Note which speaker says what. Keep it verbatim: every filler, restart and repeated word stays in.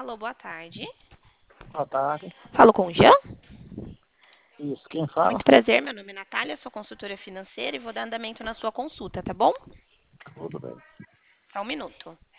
Speaker 1: Alô, boa tarde.
Speaker 2: Boa tarde.
Speaker 1: Falo com o Jean?
Speaker 2: Isso, quem fala?
Speaker 1: Muito prazer, meu nome é Natália, sou consultora financeira e vou dar andamento na sua consulta, tá bom?
Speaker 2: Tudo bem.
Speaker 1: Só um minuto.